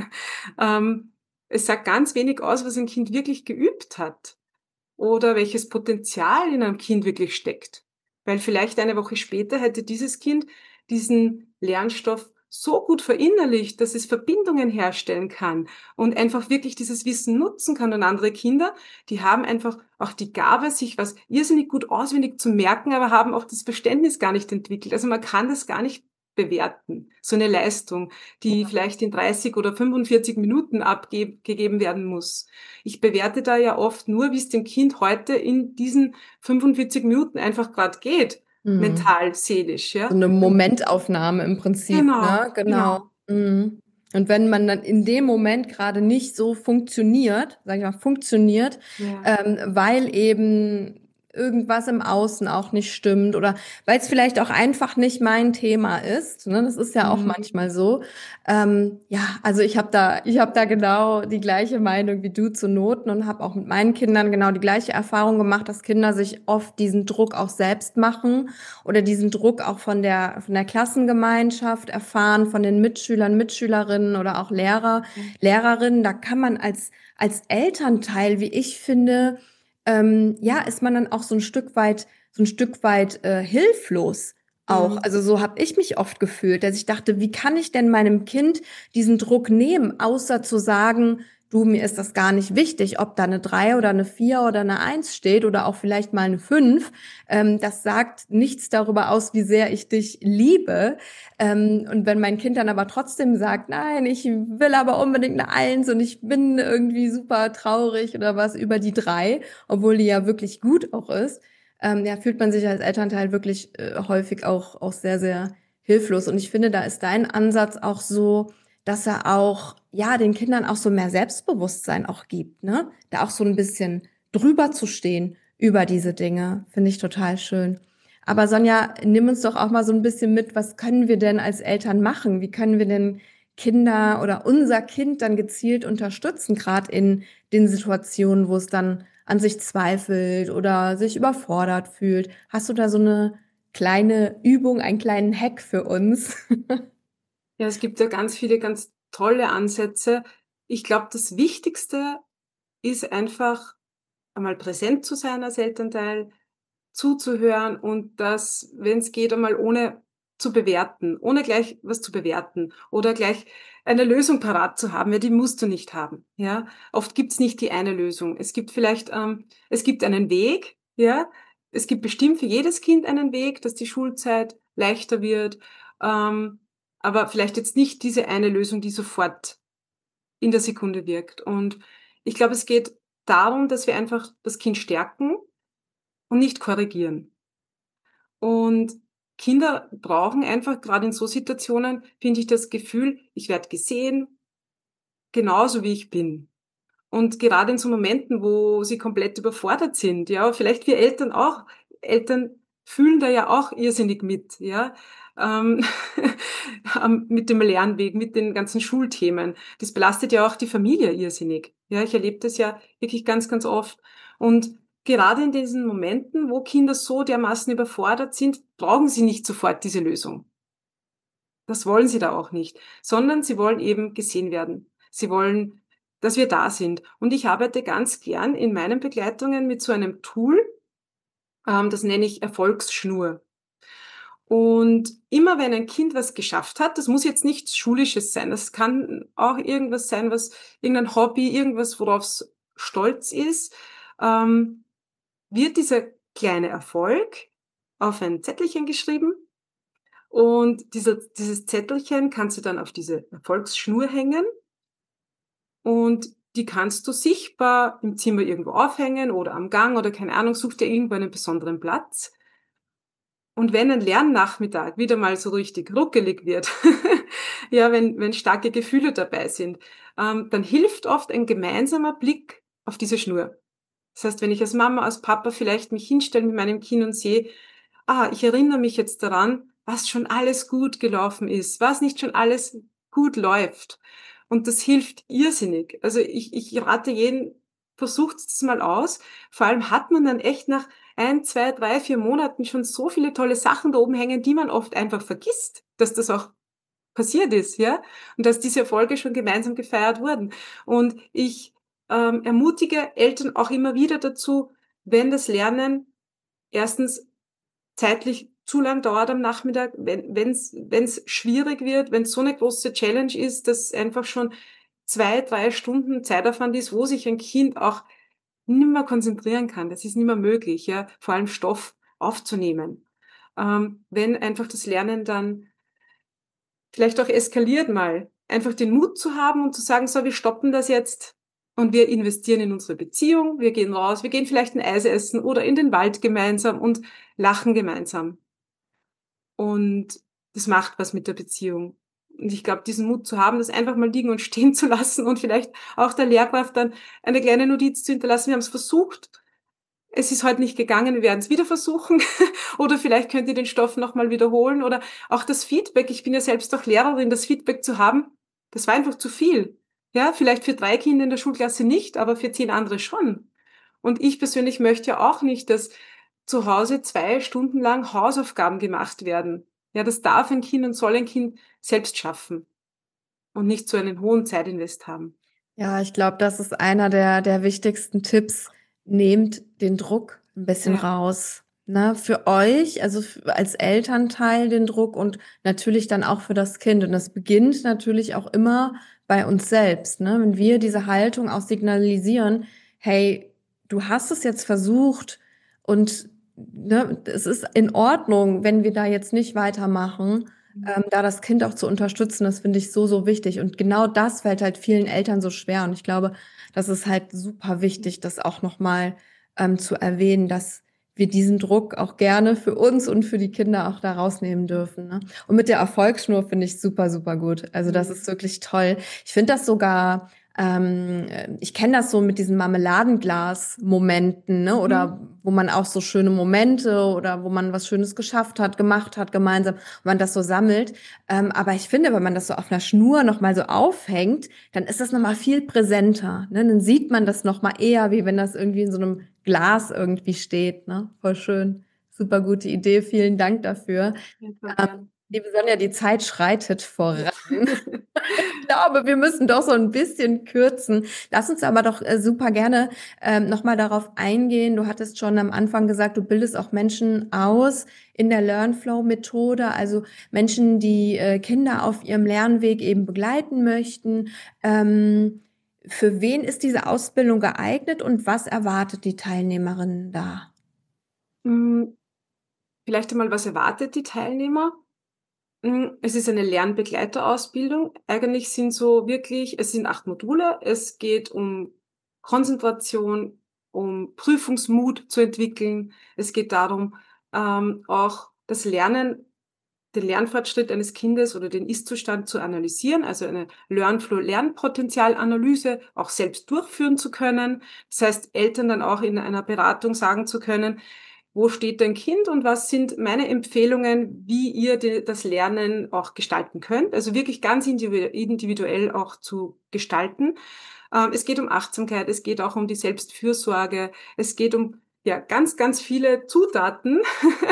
Ähm, Es sagt ganz wenig aus, was ein Kind wirklich geübt hat oder welches Potenzial in einem Kind wirklich steckt. Weil vielleicht eine Woche später hätte dieses Kind diesen Lernstoff so gut verinnerlicht, dass es Verbindungen herstellen kann und einfach wirklich dieses Wissen nutzen kann. Und andere Kinder, die haben einfach auch die Gabe, sich was irrsinnig gut auswendig zu merken, aber haben auch das Verständnis gar nicht entwickelt. Also man kann das gar nicht bewerten, so eine Leistung, die vielleicht in 30 oder 45 Minuten abgegeben werden muss. Ich bewerte da ja oft nur, wie es dem Kind heute in diesen 45 Minuten einfach gerade geht, Mhm. mental, seelisch, So ja. eine Momentaufnahme im Prinzip, Genau, ne? Genau. genau. Mhm. Und wenn man dann in dem Moment gerade nicht so funktioniert, sag ich mal, funktioniert, Ja. weil eben irgendwas im Außen auch nicht stimmt oder weil es vielleicht auch einfach nicht mein Thema ist, ne? Das ist ja auch Mhm. manchmal so. Ja, also ich habe da genau die gleiche Meinung wie du zu Noten und habe auch mit meinen Kindern genau die gleiche Erfahrung gemacht, dass Kinder sich oft diesen Druck auch selbst machen oder diesen Druck auch von der Klassengemeinschaft erfahren, von den Mitschülern, Mitschülerinnen oder auch Lehrer, Lehrerinnen. Da kann man als Elternteil, wie ich finde, ja, ist man dann auch so ein Stück weit hilflos auch. Mhm. Also so habe ich mich oft gefühlt, dass ich dachte, wie kann ich denn meinem Kind diesen Druck nehmen, außer zu sagen, du, mir ist das gar nicht wichtig, ob da eine 3 oder eine 4 oder eine Eins steht oder auch vielleicht mal eine 5. Das sagt nichts darüber aus, wie sehr ich dich liebe. Und wenn mein Kind dann aber trotzdem sagt, nein, ich will aber unbedingt eine Eins und ich bin irgendwie super traurig oder was über die 3, obwohl die ja wirklich gut auch ist, ja, fühlt man sich als Elternteil wirklich häufig auch sehr, sehr hilflos. Und ich finde, da ist dein Ansatz auch so, dass er auch, ja, den Kindern auch so mehr Selbstbewusstsein auch gibt, ne? Da auch so ein bisschen drüber zu stehen über diese Dinge, finde ich total schön. Aber Sonja, nimm uns doch auch mal so ein bisschen mit, was können wir denn als Eltern machen? Wie können wir denn Kinder oder unser Kind dann gezielt unterstützen, gerade in den Situationen, wo es dann an sich zweifelt oder sich überfordert fühlt? Hast du da so eine kleine Übung, einen kleinen Hack für uns? Ja, es gibt ja ganz viele ganz tolle Ansätze. Ich glaube, das Wichtigste ist einfach einmal präsent zu sein als Elternteil, zuzuhören und das, wenn es geht, einmal ohne zu bewerten, ohne gleich was zu bewerten oder gleich eine Lösung parat zu haben, ja, die musst du nicht haben, ja. Oft gibt's nicht die eine Lösung. Es gibt vielleicht, es gibt einen Weg, ja. Es gibt bestimmt für jedes Kind einen Weg, dass die Schulzeit leichter wird, ähm, aber vielleicht jetzt nicht diese eine Lösung, die sofort in der Sekunde wirkt. Und ich glaube, es geht darum, dass wir einfach das Kind stärken und nicht korrigieren. Und Kinder brauchen einfach gerade in so Situationen, finde ich, das Gefühl, ich werde gesehen, genauso wie ich bin. Und gerade in so Momenten, wo sie komplett überfordert sind, ja, vielleicht wir Eltern auch, Eltern fühlen da ja auch irrsinnig mit, ja, ähm, mit dem Lernweg, mit den ganzen Schulthemen. Das belastet ja auch die Familie irrsinnig. Ja, ich erlebe das ja wirklich ganz, ganz oft. Und gerade in diesen Momenten, wo Kinder so dermaßen überfordert sind, brauchen sie nicht sofort diese Lösung. Das wollen sie da auch nicht, sondern sie wollen eben gesehen werden. Sie wollen, dass wir da sind. Und ich arbeite ganz gern in meinen Begleitungen mit so einem Tool, das nenne ich Erfolgsschnur. Und immer wenn ein Kind was geschafft hat, das muss jetzt nichts Schulisches sein, das kann auch irgendwas sein, was irgendein Hobby, irgendwas, worauf es stolz ist, ähm, wird dieser kleine Erfolg auf ein Zettelchen geschrieben und dieses Zettelchen kannst du dann auf diese Erfolgsschnur hängen und die kannst du sichtbar im Zimmer irgendwo aufhängen oder am Gang oder keine Ahnung, such dir irgendwo einen besonderen Platz. Und wenn ein Lernnachmittag wieder mal so richtig ruckelig wird, ja, wenn starke Gefühle dabei sind, dann hilft oft ein gemeinsamer Blick auf diese Schnur. Das heißt, wenn ich als Mama, als Papa vielleicht mich hinstelle mit meinem Kind und sehe, ich erinnere mich jetzt daran, was schon alles gut gelaufen ist, was nicht schon alles gut läuft. Und das hilft irrsinnig. Also ich rate jeden, versucht es mal aus. Vor allem hat man dann echt nach 1, 2, 3, 4 Monaten schon so viele tolle Sachen da oben hängen, die man oft einfach vergisst, dass das auch passiert ist, ja, und dass diese Erfolge schon gemeinsam gefeiert wurden. Und ich ermutige Eltern auch immer wieder dazu, wenn das Lernen erstens zeitlich zu lang dauert am Nachmittag, wenn's schwierig wird, wenn es so eine große Challenge ist, dass einfach schon 2, 3 Stunden Zeitaufwand ist, wo sich ein Kind auch nimmer konzentrieren kann. Das ist nimmer möglich, ja, vor allem Stoff aufzunehmen. Wenn einfach das Lernen dann vielleicht auch eskaliert mal, einfach den Mut zu haben und zu sagen: „So, wir stoppen das jetzt und wir investieren in unsere Beziehung. Wir gehen raus, wir gehen vielleicht ein Eis essen oder in den Wald gemeinsam und lachen gemeinsam.“ Und das macht was mit der Beziehung. Und ich glaube, diesen Mut zu haben, das einfach mal liegen und stehen zu lassen und vielleicht auch der Lehrkraft dann eine kleine Notiz zu hinterlassen: „Wir haben's versucht. Es ist heute nicht gegangen, wir werden's wieder versuchen.“ Oder vielleicht könnt ihr den Stoff noch mal wiederholen oder auch das Feedback. Ich bin ja selbst auch Lehrerin, das Feedback zu haben, das war einfach zu viel. Ja, vielleicht für 3 Kinder in der Schulklasse nicht, aber für 10 andere schon. Und ich persönlich möchte ja auch nicht, dass zu Hause 2 Stunden lang Hausaufgaben gemacht werden. Ja, das darf ein Kind und soll ein Kind selbst schaffen und nicht so einen hohen Zeitinvest haben. Ja, ich glaube, das ist einer der wichtigsten Tipps. Nehmt den Druck ein bisschen Ja, raus, ne? Für euch, also als Elternteil den Druck und natürlich dann auch für das Kind. Und das beginnt natürlich auch immer bei uns selbst, ne? Wenn wir diese Haltung auch signalisieren, hey, du hast es jetzt versucht und ne, es ist in Ordnung, wenn wir da jetzt nicht weitermachen, da das Kind auch zu unterstützen, das finde ich so, so wichtig. Und genau das fällt halt vielen Eltern so schwer. Und ich glaube, das ist halt super wichtig, das auch nochmal zu erwähnen, dass wir diesen Druck auch gerne für uns und für die Kinder auch da rausnehmen dürfen. Ne? Und mit der Erfolgsschnur finde ich super, super gut. Also das ist mhm. wirklich toll. Ich finde das sogar ich kenne das so mit diesen Marmeladenglas-Momenten, ne? Mhm. Oder wo man auch so schöne Momente oder wo man was Schönes geschafft hat, gemacht hat gemeinsam, und man das so sammelt. Aber ich finde, wenn man das so auf einer Schnur nochmal so aufhängt, dann ist das nochmal viel präsenter. Ne? Dann sieht man das nochmal eher, wie wenn das irgendwie in so einem Glas irgendwie steht. Ne? Voll schön. Super gute Idee. Vielen Dank dafür. Ja, voll gern. Liebe Sonja, die Zeit schreitet voran. Ich glaube, wir müssen doch so ein bisschen kürzen. Lass uns aber doch super gerne nochmal darauf eingehen. Du hattest schon am Anfang gesagt, du bildest auch Menschen aus in der Learn-Flow-Methode, also Menschen, die Kinder auf ihrem Lernweg eben begleiten möchten. Für wen ist diese Ausbildung geeignet und was erwartet die Teilnehmerin da? Hm, vielleicht einmal, was erwartet die Teilnehmer? Es ist eine Lernbegleiterausbildung. Eigentlich es sind 8 Module. Es geht um Konzentration, um Prüfungsmut zu entwickeln. Es geht darum, auch das Lernen, den Lernfortschritt eines Kindes oder den Ist-Zustand zu analysieren, also eine Lernpotenzialanalyse auch selbst durchführen zu können. Das heißt, Eltern dann auch in einer Beratung sagen zu können: Wo steht dein Kind und was sind meine Empfehlungen, wie ihr das Lernen auch gestalten könnt? Also wirklich ganz individuell auch zu gestalten. Es geht um Achtsamkeit, es geht auch um die Selbstfürsorge, es geht um ja ganz, ganz viele Zutaten,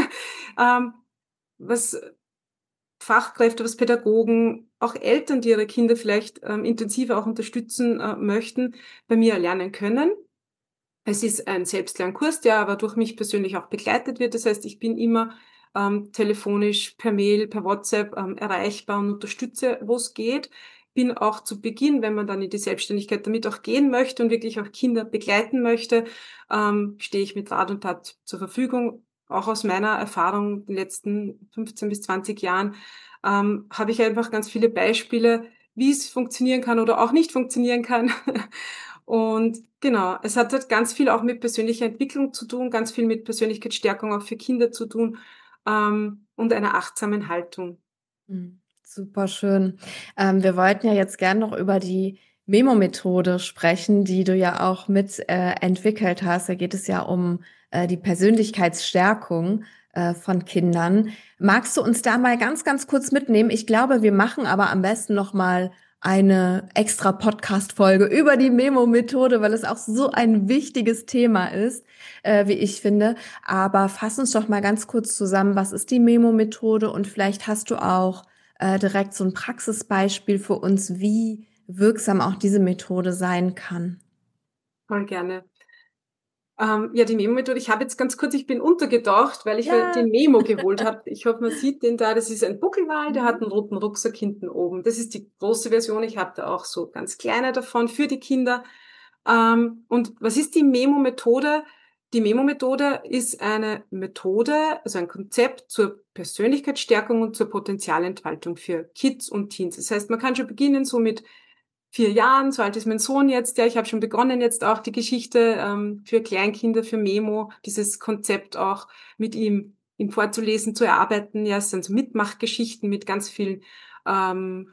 ähm, was Fachkräfte, was Pädagogen, auch Eltern, die ihre Kinder vielleicht intensiver auch unterstützen möchten, bei mir lernen können. Es ist ein Selbstlernkurs, der aber durch mich persönlich auch begleitet wird. Das heißt, ich bin immer telefonisch, per Mail, per WhatsApp erreichbar und unterstütze, wo es geht. Bin auch zu Beginn, wenn man dann in die Selbstständigkeit damit auch gehen möchte und wirklich auch Kinder begleiten möchte, stehe ich mit Rat und Tat zur Verfügung. Auch aus meiner Erfahrung in den letzten 15 bis 20 Jahren habe ich einfach ganz viele Beispiele, wie es funktionieren kann oder auch nicht funktionieren kann. Und genau, es hat halt ganz viel auch mit persönlicher Entwicklung zu tun, ganz viel mit Persönlichkeitsstärkung auch für Kinder zu tun, und einer achtsamen Haltung. Super schön. Wir wollten ja jetzt gern noch über die Memo-Methode sprechen, die du ja auch mit entwickelt hast. Da geht es ja um die Persönlichkeitsstärkung von Kindern. Magst du uns da mal ganz, ganz kurz mitnehmen? Ich glaube, wir machen aber am besten noch mal eine extra Podcast-Folge über die Memo-Methode, weil es auch so ein wichtiges Thema ist, wie ich finde. Aber fass uns doch mal ganz kurz zusammen, was ist die Memo-Methode? Und vielleicht hast du auch direkt so ein Praxisbeispiel für uns, wie wirksam auch diese Methode sein kann. Voll gerne. Ja, die Memo-Methode. Ich habe jetzt ganz kurz, ich bin untergetaucht, weil ich mir Ja. den Memo geholt habe. Ich hoffe, man sieht den da. Das ist ein Buckelwal, der hat Mhm. einen roten Rucksack hinten oben. Das ist die große Version. Ich habe da auch so ganz kleine davon für die Kinder. Und was ist die Memo-Methode? Die Memo-Methode ist eine Methode, also ein Konzept zur Persönlichkeitsstärkung und zur Potenzialentfaltung für Kids und Teens. Das heißt, man kann schon beginnen so mit 4 Jahren, so alt ist mein Sohn jetzt, ja, ich habe schon begonnen jetzt auch die Geschichte für Kleinkinder, für Memo, dieses Konzept auch mit ihm vorzulesen, zu erarbeiten. Ja, es sind so Mitmachgeschichten mit ganz vielen, ähm,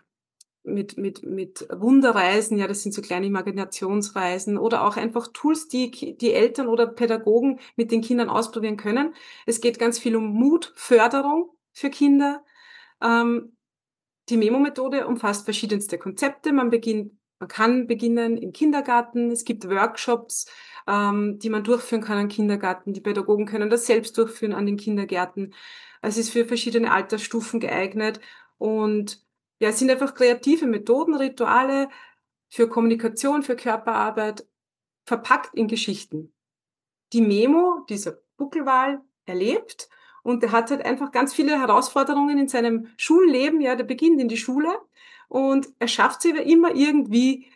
mit Wunderreisen, ja, das sind so kleine Imaginationsreisen oder auch einfach Tools, die Eltern oder Pädagogen mit den Kindern ausprobieren können. Es geht ganz viel um Mutförderung für Kinder. Ähm, Die Memo-Methode umfasst verschiedenste Konzepte. Man kann beginnen im Kindergarten. Es gibt Workshops, die man durchführen kann am Kindergarten. Die Pädagogen können das selbst durchführen an den Kindergärten. Es ist für verschiedene Altersstufen geeignet. Und ja, es sind einfach kreative Methoden, Rituale für Kommunikation, für Körperarbeit, verpackt in Geschichten. Die Memo, dieser Buckelwal, erlebt und der hat halt einfach ganz viele Herausforderungen in seinem Schulleben. Ja, der beginnt in die Schule und er schafft es aber immer irgendwie,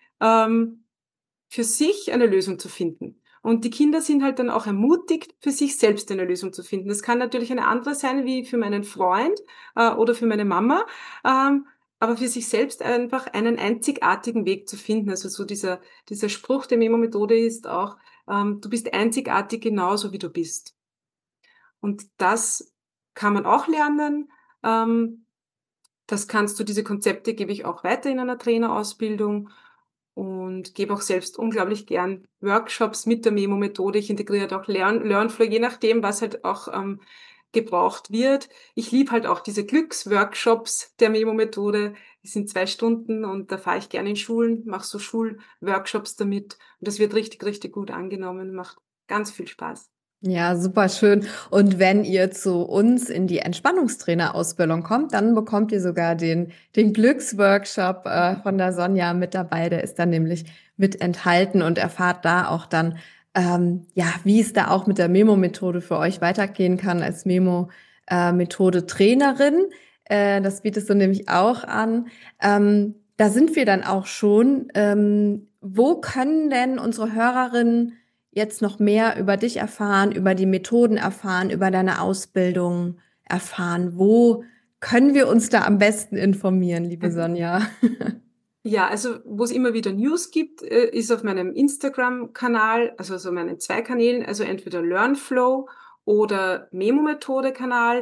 für sich eine Lösung zu finden. Und die Kinder sind halt dann auch ermutigt, für sich selbst eine Lösung zu finden. Das kann natürlich eine andere sein wie für meinen Freund oder für meine Mama, ähm, aber für sich selbst einfach einen einzigartigen Weg zu finden. Also so dieser Spruch der Memo-Methode ist auch, du bist einzigartig genauso wie du bist. Und das kann man auch lernen. Ähm, diese Konzepte gebe ich auch weiter in einer Trainerausbildung und gebe auch selbst unglaublich gern Workshops mit der Memo-Methode. Ich integriere halt auch Lernflow, je nachdem, was halt auch gebraucht wird. Ich liebe halt auch diese Glücksworkshops der Memo-Methode. Die sind 2 Stunden und da fahre ich gerne in Schulen, mache so Schulworkshops damit. Und das wird richtig, richtig gut angenommen, macht ganz viel Spaß. Ja, super schön. Und wenn ihr zu uns in die Entspannungstrainer-Ausbildung kommt, dann bekommt ihr sogar den Glücksworkshop von der Sonja mit dabei. Der ist dann nämlich mit enthalten und erfahrt da auch dann, ja, wie es da auch mit der Memo-Methode für euch weitergehen kann als Memo-Methode-Trainerin. Das bietest du nämlich auch an. Da sind wir dann auch schon. Wo können denn unsere Hörerinnen jetzt noch mehr über dich erfahren, über die Methoden erfahren, über deine Ausbildung erfahren? Wo können wir uns da am besten informieren, liebe Sonja? Ja, also wo es immer wieder News gibt, ist auf meinem Instagram-Kanal, also so meinen 2 Kanälen, also entweder LearnFlow oder Memo-Methode-Kanal.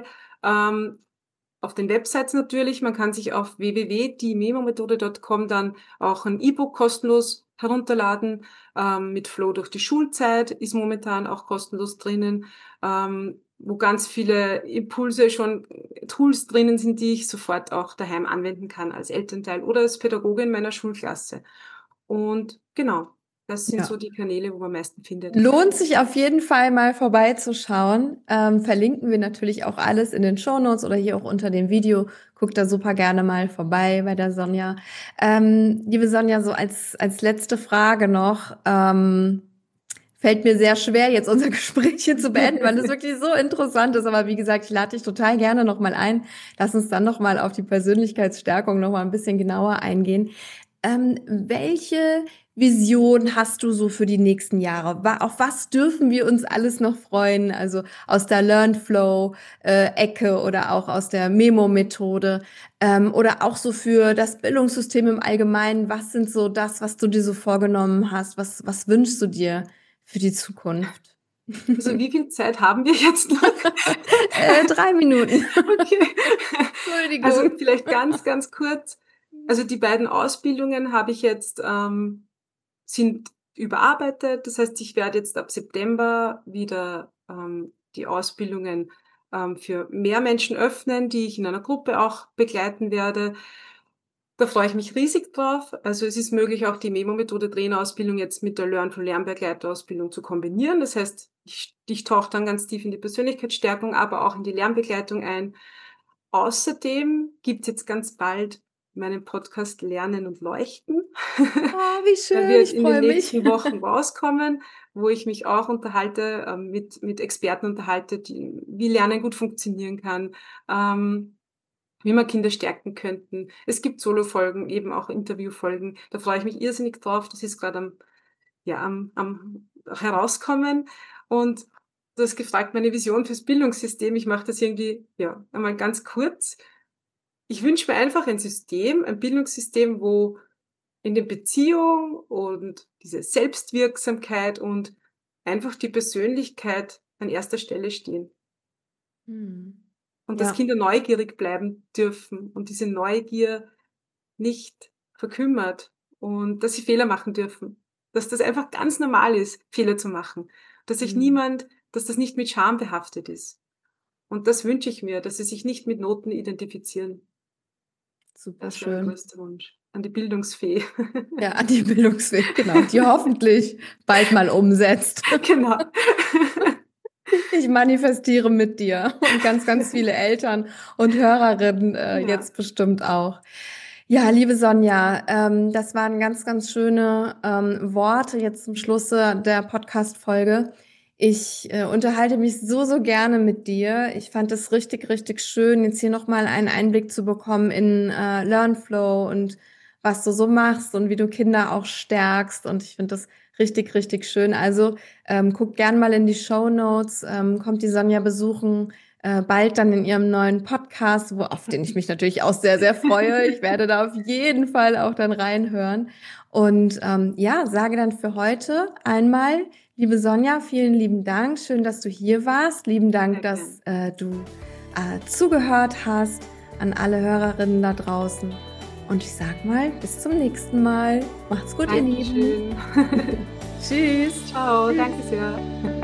Auf den Websites natürlich, man kann sich auf www.diememomethode.com dann auch ein E-Book kostenlos herunterladen. Mit Flow durch die Schulzeit ist momentan auch kostenlos drinnen, wo ganz viele Impulse schon, Tools drinnen sind, die ich sofort auch daheim anwenden kann als Elternteil oder als Pädagogin meiner Schulklasse. Und genau, das sind so Ja. die Kanäle, wo man am meisten findet. Lohnt sich auf jeden Fall mal vorbeizuschauen. Verlinken wir natürlich auch alles in den Shownotes oder hier auch unter dem Video. Guckt da super gerne mal vorbei bei der Sonja. Liebe Sonja, so als letzte Frage noch. Fällt mir sehr schwer, jetzt unser Gespräch hier zu beenden, weil es wirklich so interessant ist. Aber wie gesagt, ich lade dich total gerne nochmal ein. Lass uns dann nochmal auf die Persönlichkeitsstärkung nochmal ein bisschen genauer eingehen. Welche Vision hast du so für die nächsten Jahre? Auf was dürfen wir uns alles noch freuen? Also aus der Learnflow-Ecke oder auch aus der Memo-Methode oder auch so für das Bildungssystem im Allgemeinen. Was sind so das, was du dir so vorgenommen hast? Was wünschst du dir für die Zukunft? Also wie viel Zeit haben wir jetzt noch? 3 Minuten. Okay. Also Entschuldigung. vielleicht ganz kurz. Also die beiden Ausbildungen habe ich jetzt, sind überarbeitet. Das heißt, ich werde jetzt ab September wieder die Ausbildungen für mehr Menschen öffnen, die ich in einer Gruppe auch begleiten werde. Da freue ich mich riesig drauf. Also es ist möglich, auch die Memo-Methode Trainerausbildung jetzt mit der Learn-to-Lernbegleiterausbildung zu kombinieren. Das heißt, ich tauche dann ganz tief in die Persönlichkeitsstärkung, aber auch in die Lernbegleitung ein. Außerdem gibt's jetzt ganz bald meinen Podcast Lernen und Leuchten. Oh, wie Der schön, wird ich in den freue mich. nächsten Wochen rauskommen, wo ich mich auch unterhalte, mit Experten unterhalte, wie Lernen gut funktionieren kann, wie man Kinder stärken könnten. Es gibt Solo-Folgen, eben auch Interview-Folgen. Da freue ich mich irrsinnig drauf. Das ist gerade am Herauskommen. Und du hast gefragt, meine Vision fürs Bildungssystem. Ich mache das irgendwie, ja, einmal ganz kurz. Ich wünsche mir einfach ein Bildungssystem, wo in der Beziehung und diese Selbstwirksamkeit und einfach die Persönlichkeit an erster Stelle stehen. Hm. Und dass Ja. Kinder neugierig bleiben dürfen und diese Neugier nicht verkümmert und dass sie Fehler machen dürfen. Dass das einfach ganz normal ist, Fehler zu machen. Hm. Dass das nicht mit Scham behaftet ist. Und das wünsche ich mir, dass sie sich nicht mit Noten identifizieren. Super Das wäre mein schön. größter Wunsch. An die Bildungsfee. Ja, an die Bildungsweg, genau, die hoffentlich bald mal umsetzt. Genau. Ich manifestiere mit dir und ganz viele Eltern und Hörerinnen Ja, jetzt bestimmt auch. Ja, liebe Sonja, das waren ganz schöne Worte jetzt zum Schluss der Podcast-Folge. Ich unterhalte mich so gerne mit dir. Ich fand es richtig schön, jetzt hier nochmal einen Einblick zu bekommen in LearnFlow und was du so machst und wie du Kinder auch stärkst. Und ich finde das richtig schön. Also guckt gern mal in die Shownotes, kommt die Sonja besuchen, bald dann in ihrem neuen Podcast, auf den ich mich natürlich auch sehr freue. Ich werde da auf jeden Fall auch dann reinhören. Und ja, sage dann für heute einmal, liebe Sonja, vielen lieben Dank. Schön, dass du hier warst. Lieben Dank, sehr dass gern. du zugehört hast an alle Hörerinnen da draußen. Und ich sag mal, bis zum nächsten Mal. Macht's gut, ihr Lieben. Dankeschön. Tschüss. Ciao, danke sehr.